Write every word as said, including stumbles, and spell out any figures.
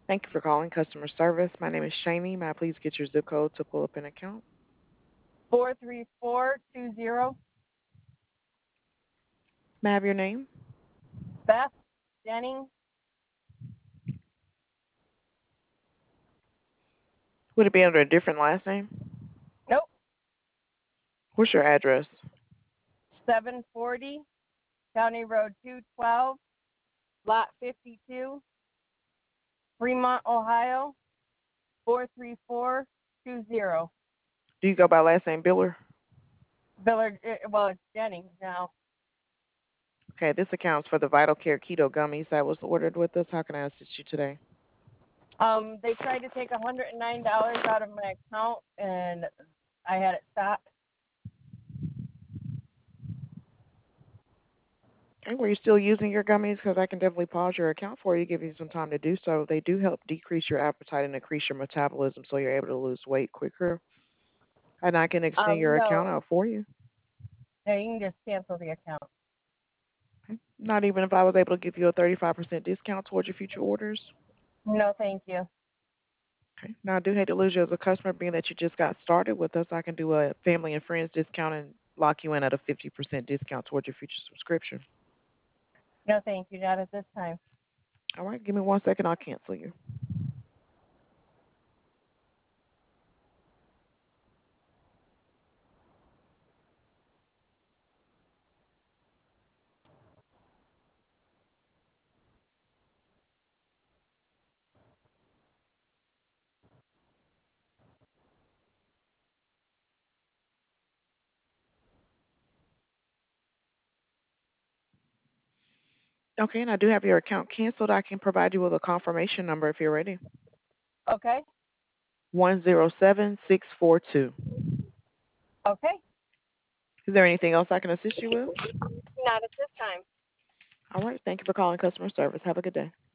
Thank you for calling customer service. My name is Shani. May I please get your zip code to pull up an account? four three four two zero. May I have your name? Beth Jennings. Would it be under a different last name? Nope. What's your address? seven forty County Road two twelve, Lot fifty-two, Fremont, Ohio, four three four two zero. Do you go by last name Biller? Billard, eh, well, it's Jennings now. Okay, this accounts for the Vital Care Keto Gummies that was ordered with us. How can I assist you today? Um, they tried to take one hundred nine dollars out of my account, and I had it stopped. Okay, were you still using your gummies? Because I can definitely pause your account for you, give you some time to do so. They do help decrease your appetite and increase your metabolism so you're able to lose weight quicker. And I can extend Um, your no, account out for you. no, you can just cancel the account. Okay. Not even if I was able to give you a thirty-five percent discount towards your future orders. No, thank you. Okay. Now, I do hate to lose you as a customer, being that you just got started with us. I can do a family and friends discount and lock you in at a fifty percent discount towards your future subscription. No, thank you. Not at this time. All right, give me one second. I'll cancel you. Okay, and I do have your account canceled. I can provide you with a confirmation number if you're ready. Okay. one zero seven six four two. Okay. Is there anything else I can assist you with? Not at this time. All right, thank you for calling customer service. Have a good day.